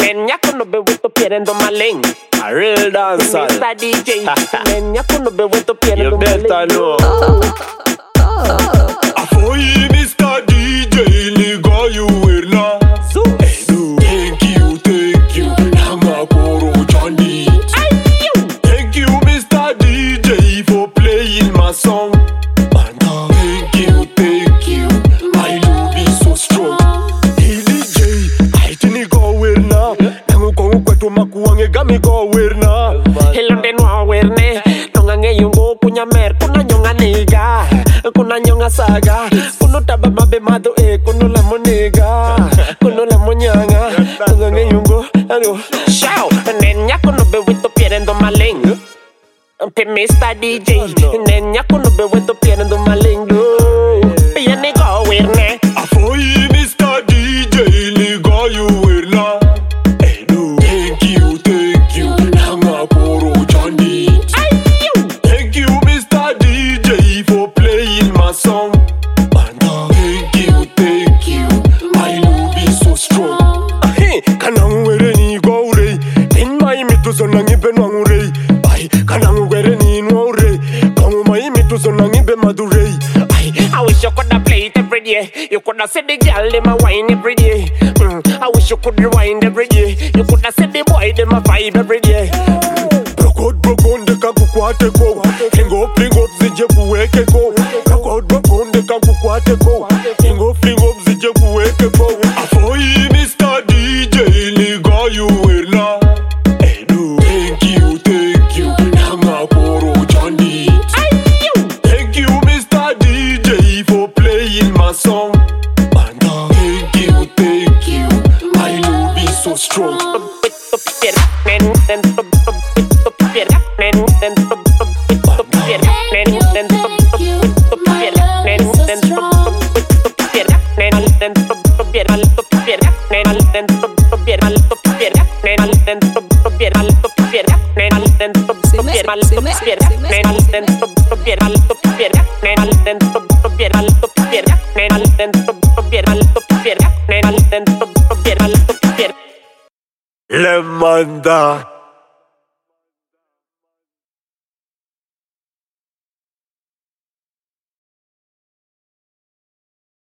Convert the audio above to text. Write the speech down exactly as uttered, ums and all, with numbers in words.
Nenya kuno be wito pierendo maling. A real dancer. Mister D J. Nenya kuno be wito pierendo maling. You better know. Afoyi Mister D J, liga you will not. Thank you, thank you. Namakoro Johnny. Thank you, Mister D J, for playing my song. And uh, thank you, thank you. My love is so strong. Hey D J, I didn't go where now. Namu kongu kwetu makuange gami go where now. Hello de no werne. Nongange yungo kunya mer kuna nyonga niga. Kuna nyonga saga. Kuno taba mabe mado e kuno la moniga. Kuno la monyanga. Nongange yungo. Ano. Shout. Nenya kuno be wito pierendo maling. Pe Mister D J. Nenya kuno be wito pierendo maling. Ya ni go werne. Afoyi Mister D J, liga you will not. Thank you, thank you. Namakoro Johnny. Thank you, Mister D J, for playing my song. And uh, thank you, thank you. My love is so strong. Hey, kanang were ni go re. In my mitu so nang ibe nang re. Ay, kanang were ni no re. Kangu my mitu so nang ibe madure. Ay, I wish you coulda play it every day. You coulda see the girl dem a wine every day. Mm. I wish you could rewind every day. You coulda see the boy dem a vibe every day. brokot brokonde kakukwate ko. Fling up, fling up, zije kuweke ko. Brokot brokonde kakukwate ko. Fling up, fling up, zije kuweke ko. Afoyi Mister D J, liga you will not. Thank you, thank you. Namakoro Johnny. Thank you, Mister D J, for playing my song. And uh, thank you, thank you. My love is so strong. Le manda.